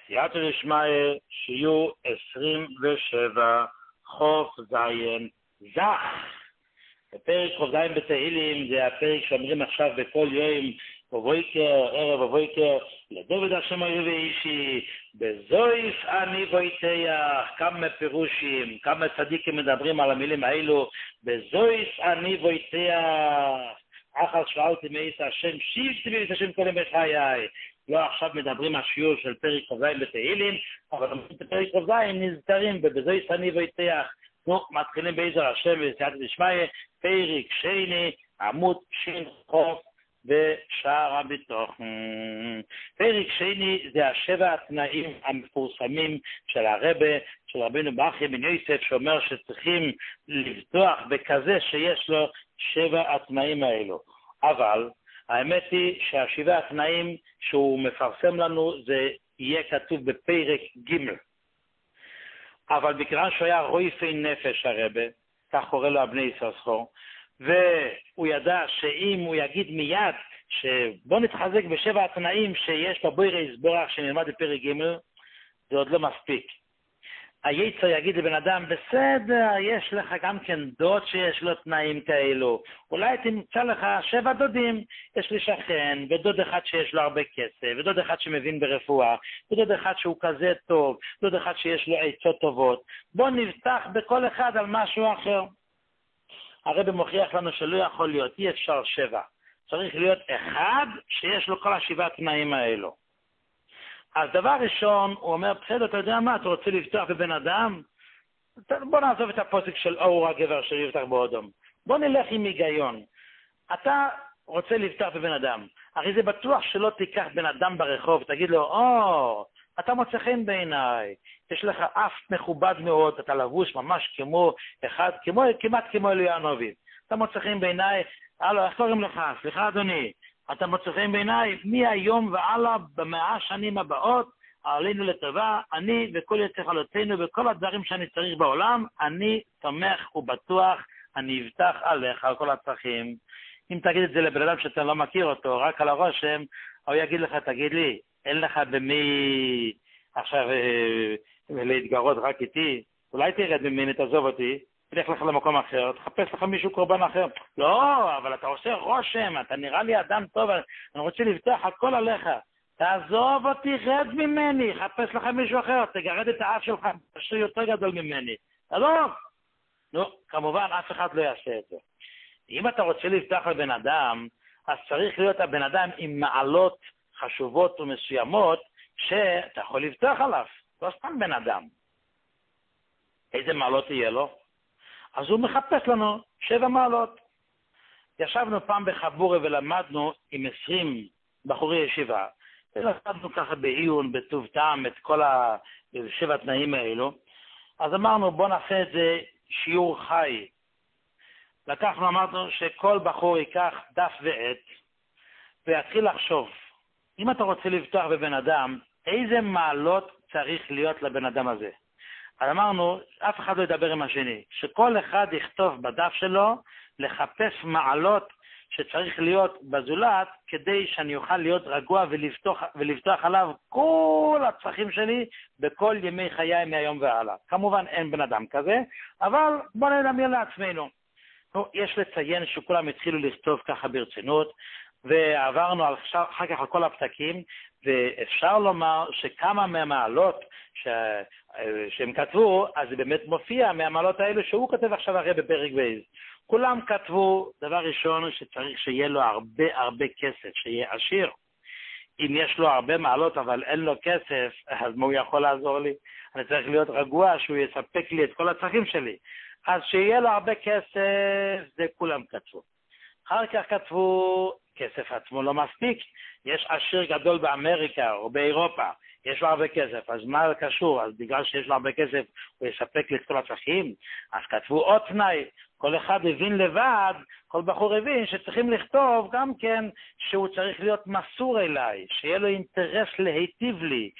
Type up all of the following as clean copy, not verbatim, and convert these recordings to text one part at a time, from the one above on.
סייעתא דשמיא שיהיו 27 חוף זין זך. הפרק חוף זין בתהילים זה הפרק שאומרים עכשיו בכל יום ובויקר, ערב ובויקר, לדוד השם אויבי אישי, בזויס אני בויתח. כמה פירושים, כמה צדיקים מדברים על המילים האלו, בזויס אני בויתח. אחר שאלתי מאיס השם, שיבתי מאיס השם כל ימי חיי. לא עכשיו מדברים על שיעור של פרק חוף זין בתהילים, אבל בפרק חוף זין נזכרים בזויס אני בויתח. נו, מתחילים בעזר השם וסייעתא דשמיא, פרק שני, עמוד שין חוף בשער הביטחון. פרק שני זה השבע התנאים המפורסמים של הרבי, של רבינו בכי בן יוסף, שאומר שצריכים לבטוח בכזה שיש לו שבע התנאים האלו. אבל האמת היא שהשבע התנאים שהוא מפרסם לנו זה יהיה כתוב בפרק ג'. אבל בגלל שהוא היה רויפי נפש הרבי, כך קורא לו הבני יששכר, והוא ידע שאם הוא יגיד מיד שבוא נתחזק בשבע התנאים שיש בבוירא יסבורך שנלמד בפרק ג', זה עוד לא מספיק. היצר יגיד לבן אדם, בסדר, יש לך גם כן דוד שיש לו תנאים כאלו, אולי תמצא לך 7 דודים, יש לי שכן, ודוד אחד שיש לו הרבה כסף, ודוד אחד שמבין ברפואה, ודוד אחד שהוא כזה טוב, דוד אחד שיש לו עצות טובות, בוא נבטח בכל אחד על משהו אחר. הרבי מוכיח לנו שלא יכול להיות, אי אפשר 7, צריך להיות אחד שיש לו כל 7 התנאים האלו. אז דבר ראשון, הוא אומר, בסדר, אתה יודע מה, אתה רוצה לבטח בבן אדם? בוא נעזוב את הפוסק של אור הגבר שיבטח באודום. בוא נלך עם היגיון. אתה רוצה לבטח בבן אדם. הרי זה בטוח שלא תיקח בן אדם ברחוב, תגיד לו, אתה מוצא חן בעיניי, יש לך אף מכובד מאוד, אתה לבוש ממש כמו אחד, כמעט כמו אליה הנביא. אתה מוצא חן בעיניי, הלו, איך קוראים לך? סליחה אדוני. אתה מוצא חן בעיניי, מהיום והלאה, ב100 שנים הבאות, עלינו לטובה, אני וכל יצא חלותינו, וכל הדברים שאני צריך בעולם, אני תומך ובטוח, אני אבטח עליך, על כל הצרכים. אם תגיד את זה לבן אדם שאתה לא מכיר אותו, רק על הרושם, הוא יגיד לך, תגיד לי, אין לך במי עכשיו להתגרות רק איתי, אולי תרד ממני, תעזוב אותי, תלך לך למקום אחר, תחפש לך מישהו קורבן אחר. לא, אבל אתה עושה רושם, אתה נראה לי אדם טוב, אני רוצה לבטח הכל עליך. תעזוב אותי, רד ממני, חפש לך מישהו אחר, תגרד את האף שלך, משהו יותר גדול ממני. תעזוב. נו, כמובן, אף אחד לא יעשה את זה. אם אתה רוצה לבטח לבן אדם, אז צריך להיות הבן אדם עם מעלות חשובות ומסוימות, שאתה יכול לבטח עליו. לא סתם בן אדם. איזה מעלות יהיה לו? אז הוא מחפש לנו 7 מעלות. ישבנו פעם בחבורה ולמדנו עם 20 בחורי ישיבה. ולמדנו ככה בעיון, בטוב טעם, את כל 7 התנאים האלו. אז אמרנו, בוא נעשה את זה שיעור חי. לקחנו, אמרנו שכל בחור ייקח דף ועט, ויתחיל לחשוב. אם אתה רוצה לבטוח בבן אדם, איזה מעלות צריך להיות לבן אדם הזה? אז אמרנו, אף אחד לא ידבר עם השני, שכל אחד יכתוב בדף שלו לחפש מעלות שצריך להיות בזולת, כדי שאני אוכל להיות רגוע ולפתוח עליו כל הצרכים שלי בכל ימי חיי מהיום והלאה. כמובן אין בן אדם כזה, אבל בוא נדמיין לעצמנו. יש לציין שכולם התחילו לכתוב ככה ברצינות, ועברנו אחר כך על כל הפסקים, ואפשר לומר שכמה מהמעלות שהם כתבו, אז זה באמת מופיע מהמעלות האלו שהוא כותב עכשיו הרי בפרק בייז. כולם כתבו, דבר ראשון, שצריך שיהיה לו הרבה כסף, שיהיה עשיר. אם יש לו הרבה מעלות אבל אין לו כסף, אז מה הוא יכול לעזור לי? אני צריך להיות רגוע שהוא יספק לי את כל הצרכים שלי. אז שיהיה לו הרבה כסף, זה כולם כתבו. אחר כך כתבו, כסף עצמו לא מספיק. יש עשיר גדול באמריקה או באירופה, יש לו הרבה כסף, אז מה קשור? אז בגלל שיש לו הרבה כסף, הוא יספק לי את כל הצרכים? אז כתבו עוד תנאי, כל אחד הבין לבד, כל בחור הבין שצריכים לכתוב גם כן שהוא צריך להיות מסור אליי, שיהיה לו אינטרס להיטיב לי,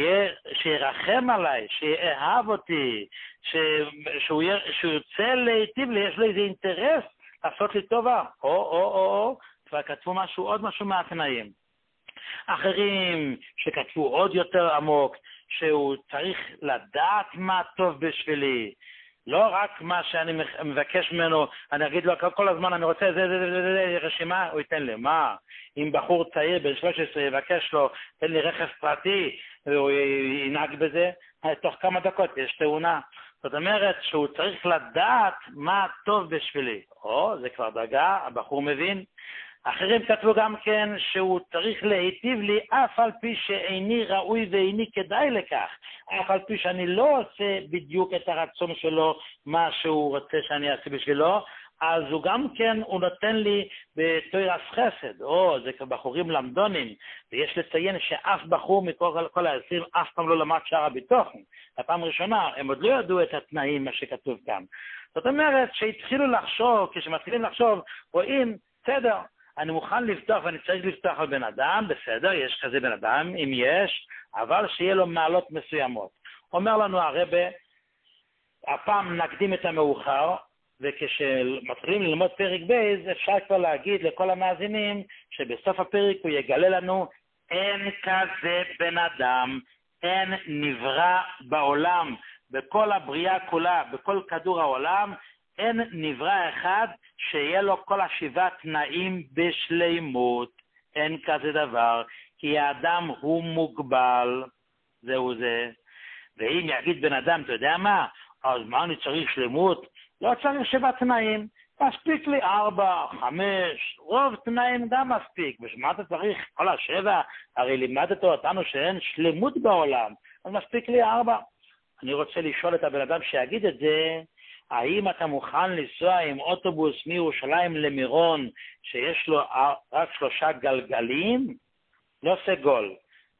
שירחם עליי, שיאהב אותי, שהוא יוצא להיטיב לי, יש לו איזה אינטרס לעשות לי טובה, כבר כתבו עוד משהו מהתנאים. אחרים שכתבו עוד יותר עמוק, שהוא צריך לדעת מה טוב בשבילי, לא רק מה שאני מבקש ממנו, אני אגיד לו כל הזמן אני רוצה זה רשימה, הוא ייתן לי. מה? אם בחור צעיר בן 13 יבקש לו, תן לי רכב פרטי, והוא ינהג בזה, תוך כמה דקות יש תאונה. זאת אומרת שהוא צריך לדעת מה טוב בשבילי. זה כבר דרגה, הבחור מבין. אחרים כתבו גם כן שהוא צריך להיטיב לי אף על פי שאיני ראוי ואיני כדאי לכך, אף על פי שאני לא עושה בדיוק את הרצון שלו, מה שהוא רוצה שאני אעשה בשבילו, אז הוא גם כן, הוא נותן לי בתוירס חסד, זה כבחורים למדונים, ויש לציין שאף בחור מכל ה-20 אף פעם לא למד שער הביטוחן, הפעם ראשונה, הם עוד לא ידעו את התנאים, מה שכתוב כאן. זאת אומרת שהתחילו לחשוב, כשמתחילים לחשוב, רואים, בסדר, אני מוכן לפתוח ואני צריך לפתוח על בן אדם, בסדר, יש כזה בן אדם, אם יש, אבל שיהיה לו מעלות מסוימות. אומר לנו הרבה, הפעם נקדים את המאוחר, וכשמתחילים ללמוד פרק בייז, אפשר כבר להגיד לכל המאזינים, שבסוף הפרק הוא יגלה לנו, אין כזה בן אדם, אין נברא בעולם, בכל הבריאה כולה, בכל כדור העולם, אין נברא אחד שיהיה לו כל 7 תנאים בשלימות. אין כזה דבר, כי האדם הוא מוגבל, זהו זה. ואם יגיד בן אדם, אתה יודע מה? אז מה אני צריך שלמות? לא צריך 7 תנאים, מספיק לי 4, 5, רוב תנאים גם מספיק. בשביל אתה צריך כל 7? הרי לימדת אותנו שאין שלמות בעולם, אז מספיק לי 4. אני רוצה לשאול את הבן אדם שיגיד את זה, האם אתה מוכן לנסוע עם אוטובוס מירושלים למירון שיש לו רק 3 גלגלים? לא סגול.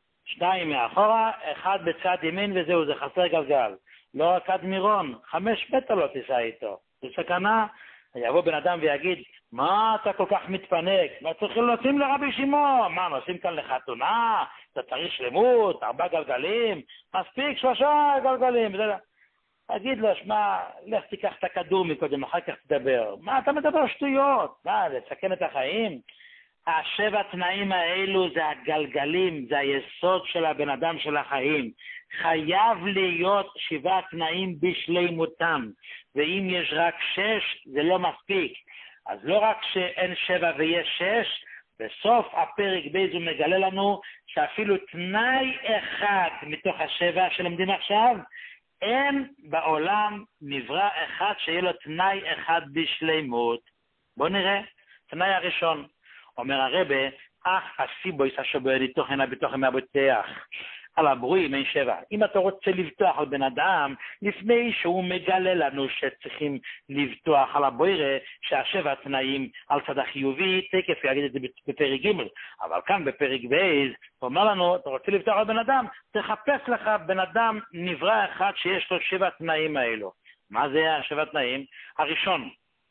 2 מאחורה, 1 בצד ימין וזהו, זה חסר גלגל. לא רק עד מירון, 5 מטר לא תיסע איתו. זה סכנה. יבוא בן אדם ויגיד, מה אתה כל כך מתפנק? מה צריכים לשים לרבי שמעון? מה, נוסעים כאן לחתונה? אתה צריך שלמות, 4 גלגלים? מספיק 3 גלגלים. תגיד לו, שמע, לך תיקח את הכדור מקודם, אחר כך תדבר. מה אתה מדבר שטויות? מה, לסכן את החיים? 7 תנאים האלו זה הגלגלים, זה היסוד של הבן אדם של החיים. חייב להיות 7 תנאים בשלימותם, ואם יש רק 6 זה לא מספיק. אז לא רק שאין 7 ויש 6, בסוף הפרק בייז הוא מגלה לנו שאפילו תנאי אחד מתוך 7 שלומדים עכשיו, אין בעולם נברא אחד שיהיה לו תנאי אחד בשלימות. בואו נראה, תנאי הראשון. אומר הרבה, אך הסיבויס השבוע לתוכן הביטוחן מהבוטח. על הברואים אין 7. אם אתה רוצה לבטוח על בן אדם, לפני שהוא מגלה לנו שצריכים לבטוח על הבוירה, שה7 תנאים על צד החיובי, תקף יגיד את זה בפרק ג', אבל כאן בפרק ב' הוא אומר לנו, אתה רוצה לבטוח על בן אדם, תחפש לך בן אדם נברא אחד שיש לו 7 תנאים האלו. מה זה ה7 תנאים? הראשון,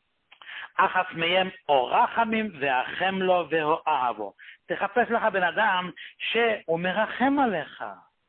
אחת מהם או רחמים והחם לו והאהבו. תחפש לך בן אדם שהוא מרחם עליך,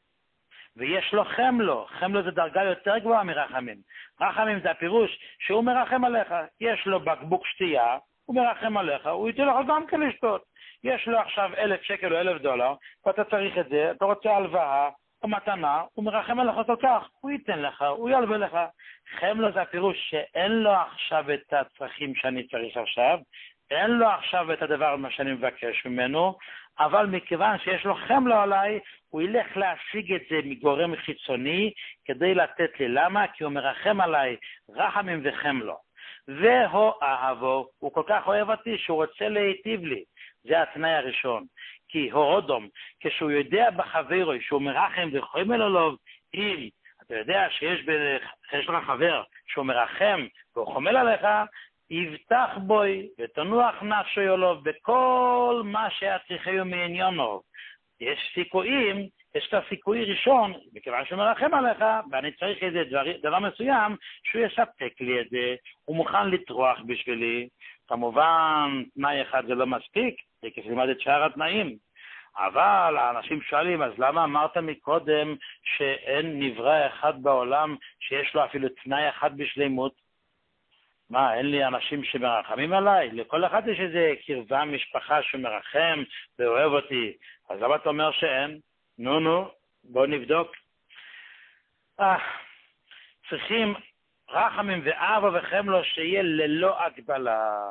ויש לו חם לו. חם לו זה דרגה יותר גבוהה מרחמים. רחמים זה הפירוש שהוא מרחם עליך. יש לו בקבוק שתייה, הוא מרחם עליך, הוא ייתן לך גם כן לשתות. יש לו עכשיו 1,000 שקל או $1,000, ואתה צריך את זה, אתה רוצה הלוואה או מתנה, הוא מרחם עליך כל כך, הוא ייתן לך, הוא ילווה לך. חם לו זה הפירוש שאין לו עכשיו את הצרכים שאני צריך עכשיו, אין לו עכשיו את הדבר מה שאני מבקש ממנו, אבל מכיוון שיש לו חם לו עליי, הוא ילך להשיג את זה מגורם חיצוני כדי לתת לי. למה? כי הוא מרחם עליי, רחמים וחם לו. והוא אהבו, הוא כל כך אוהב אותי שהוא רוצה להיטיב לי. זה התנאי הראשון. כי הורודום, כשהוא יודע בחברו שהוא מרחם וחומל עליו, אם אתה יודע שיש לך חבר שהוא מרחם והוא חומל עליך, יבטח בוי ותנוח נפשו יולוב בכל מה שהצריכיו מעניינו. יש סיכויים, יש את הסיכוי ראשון, מכיוון שהוא מרחם עליך, ואני צריך איזה דבר מסוים, שהוא יספק לי את זה, הוא מוכן לטרוח בשבילי. כמובן, תנאי אחד זה לא מספיק, זה כפלימד את שאר התנאים. אבל האנשים שואלים, אז למה אמרת מקודם שאין נברא אחד בעולם שיש לו אפילו תנאי אחד בשלימות? מה, אין לי אנשים שמרחמים עליי? לכל אחד יש איזה קרבה משפחה שמרחם ואוהב אותי. אז למה אתה אומר שאין? נו, בוא נבדוק. צריכים רחמים ואהבה וחמלה שיהיה ללא הגבלה.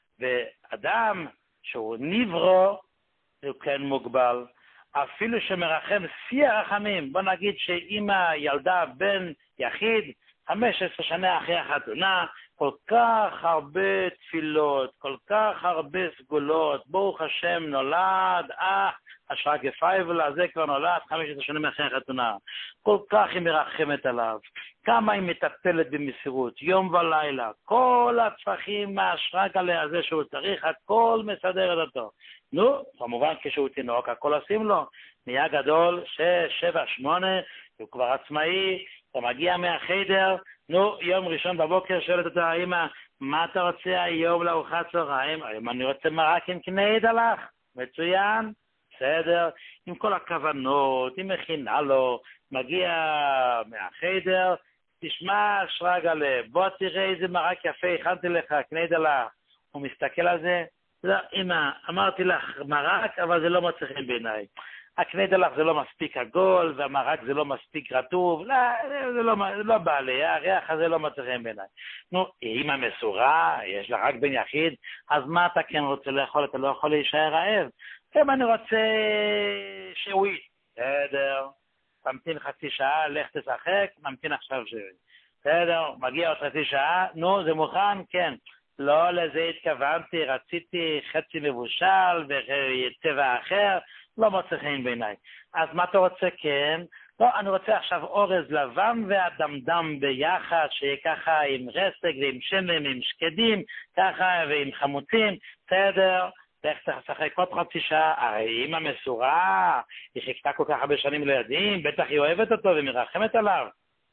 ואדם שהוא נברו, הוא כן מוגבל. אפילו שמרחם שיא הרחמים, בוא נגיד שאמא ילדה בן יחיד, 15 שנה אחרי החתונה, כל כך הרבה תפילות, כל כך הרבה סגולות, ברוך השם נולד, אשרה גפייבל, זה כבר נולד 15 שנים אחרי החתונה. כל כך היא מרחמת עליו, כמה היא מטפלת במסירות, יום ולילה, כל הצרכים מהשרק עליה הזה שהוא צריך, הכל מסדר את אותו. נו, כמובן כשהוא תינוק, הכל עושים לו, נהיה גדול, 6, 7, 8, הוא כבר עצמאי, הוא מגיע מהחדר, נו, יום ראשון בבוקר שואלת אותה, האמא, מה אתה רוצה היום לארוחת צהריים? היום אני רוצה מרק עם קנה דלח, מצוין, בסדר, עם כל הכוונות, היא מכינה לו, מגיע מהחדר, תשמע שרגלה, בוא תראה איזה מרק יפה, הכנתי לך, קנה דלח. הוא מסתכל על זה, לא, אמא, אמרתי לך מרק, אבל זה לא מצא חן בעיניי. הקנה דלח זה לא מספיק עגול, והמרק זה לא מספיק רטוב, לא, זה לא בא לי, הריח הזה לא מצא חן בעיניי. נו, אמא מסורה, יש לה רק בן יחיד, אז מה אתה כן רוצה לאכול? אתה לא יכול להישאר רעב. אם אני רוצה שווית, בסדר, תמתין חצי שעה, לך תשחק, נמתין עכשיו שווית. בסדר, מגיע עוד חצי שעה, נו, זה מוכן? כן. לא לזה התכוונתי, רציתי חצי מבושל וצבע אחר, לא מוצא חן בעיניי. אז מה אתה רוצה? כן. לא, אני רוצה עכשיו אורז לבן והדמדם ביחד, שיהיה ככה עם רסק ועם שמן, עם שקדים, ככה ועם חמוצים, בסדר. איך צריך לשחק עוד חצי שעה? הרי אמא מסורה, היא חיכתה כל כך הרבה שנים לילדים, בטח היא אוהבת אותו ומרחמת עליו.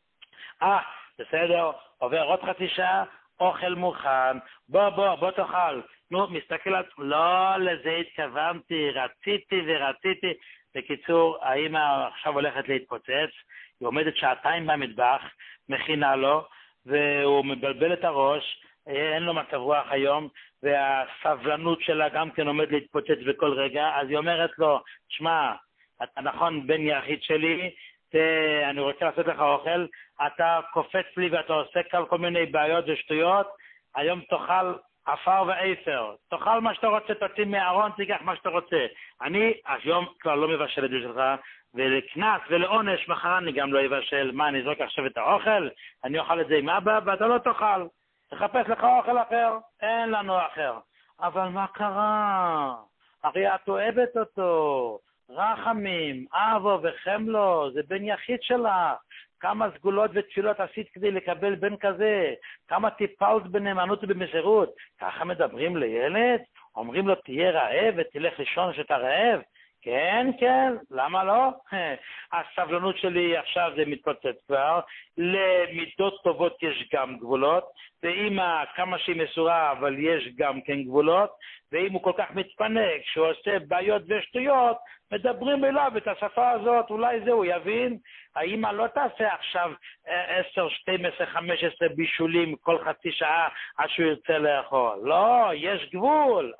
בסדר, עובר עוד חצי שעה, אוכל מוכן, בוא תאכל. נו, מסתכל על... לא, לזה התכוונתי, רציתי. בקיצור, האמא עכשיו הולכת להתפוצץ, היא עומדת שעתיים במטבח, מכינה לו, והוא מבלבל את הראש, אין לו מצב רוח היום, והסבלנות שלה גם כן עומד להתפוצץ בכל רגע, אז היא אומרת לו, שמע, אתה נכון בן יחיד שלי, אני רוצה לעשות לך אוכל, אתה קופץ לי ואתה עושה כל מיני בעיות ושטויות, היום תאכל אפר ואפר, תאכל מה שאתה רוצה, תוציא מהארון, תיקח מה שאתה רוצה. אני היום כבר לא מבשל את זה שלך, ולכנס ולעונש מחר אני גם לא אבשל. מה, אני אזרוק עכשיו את האוכל? אני אוכל את זה עם אבא ואתה לא תאכל. תחפש לך אוכל אחר, אין לנו אחר. אבל מה קרה? הרי את אוהבת אותו, רחמים, אבו וחמלו, זה בן יחיד שלך. כמה סגולות ותפילות עשית כדי לקבל בן כזה? כמה טיפלת בנאמנות ובמסירות? ככה מדברים לילד? אומרים לו תהיה רעב ותלך לישון שאתה רעב? כן, למה לא? הסבלנות שלי עכשיו זה מתפוצץ כבר, למידות טובות יש גם גבולות, ואמא כמה שהיא מסורה אבל יש גם כן גבולות, ואם הוא כל כך מתפנק שהוא עושה בעיות ושטויות, מדברים אליו את השפה הזאת, אולי זה הוא יבין. האמא לא תעשה עכשיו 10, 12, 15 בישולים כל חצי שעה עד שהוא ירצה לאכול, לא, יש גבול.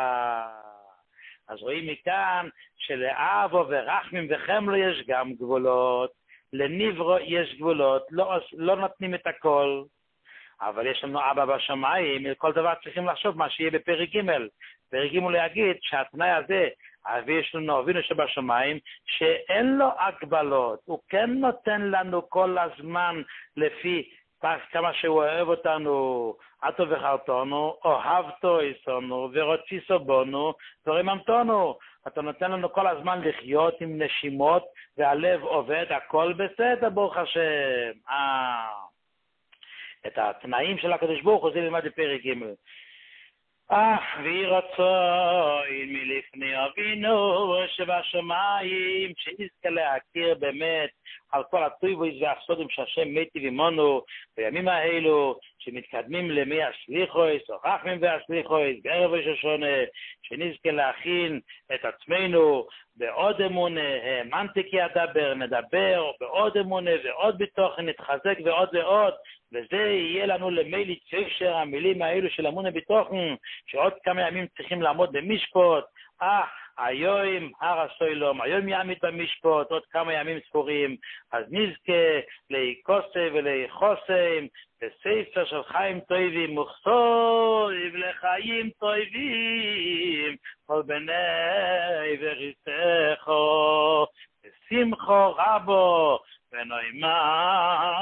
אז רואים מכאן שלאבו ורחמים וחמלו יש גם גבולות, לניברו יש גבולות, לא נותנים את הכל, אבל יש לנו אבא בשמיים, כל דבר צריכים לחשוב מה שיהיה בפרק ג'. פרק ג' להגיד שהתנאי הזה, יש לנו אבינו שבשמיים, שאין לו הגבלות, הוא כן נותן לנו כל הזמן לפי כמה שהוא אוהב אותנו, אתו וחרטונו, אוהבתו איסונו, ורציסו בונו, ורממתונו. אתה נותן לנו כל הזמן לחיות עם נשימות, והלב עובד, הכל בסדר, ברוך השם. את התנאים של הקדוש ברוך הוא זה נלמד בפרק ג'. ויהי רצון מלפני אבינו שבשמיים, שנזכה להכיר באמת על כל הטובות והסודות שהשם מיטיב עמנו בימים האלו, שמתקדמים למי השליחוס, או רחמים והשליחוס, בערב ראש השונה, שנזכה להכין את עצמנו בעוד אמונה, האמנתי כי אדבר, נדבר בעוד אמונה ועוד בתוכן, נתחזק ועוד ועוד, וזה יהיה לנו למיילי קשר המילים האלו של אמונה בתוכן, שעוד כמה ימים צריכים לעמוד במשפט. היום הר הסוילום, היום יעמית המשפט, עוד כמה ימים ספורים, אז נזכה להיקוסה ולהיחוסם, בספר של חיים טובים, וכסויב לחיים טובים, כל בני וריסךו, ושמחו רבו, ונאמר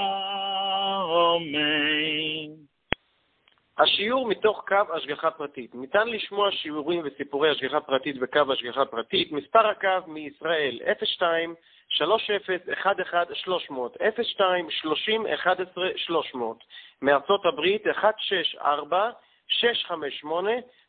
אמן. השיעור מתוך קו השגחה פרטית. ניתן לשמוע שיעורים וסיפורי השגחה פרטית בקו השגחה פרטית. מספר הקו מישראל 02 30 11 300 02 30 11 300. מארצות הברית 164 658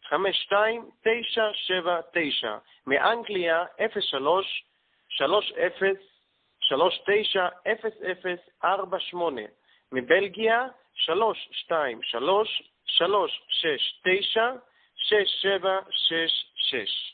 52 979. מאנגליה 03 30 39 0048. מבלגיה 323 369 6766.